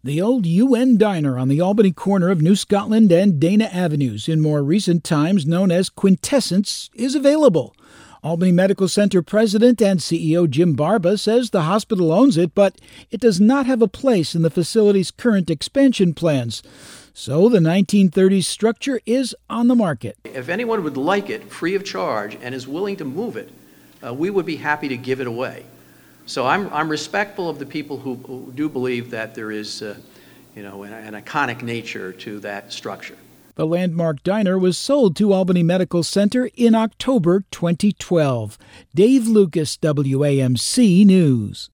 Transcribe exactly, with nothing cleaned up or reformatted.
The old U N Diner on the Albany corner of New Scotland and Dana Avenues, in more recent times known as Quintessence, is available. Albany Medical Center President and C E O Jim Barba says the hospital owns it, but it does not have a place in the facility's current expansion plans. So the nineteen thirties structure is on the market. If anyone would like it free of charge and is willing to move it, uh, we would be happy to give it away. So I'm, I'm respectful of the people who, who do believe that there is, uh, you know, an, an iconic nature to that structure. The landmark diner was sold to Albany Medical Center in October twenty twelve. Dave Lucas, W A M C News.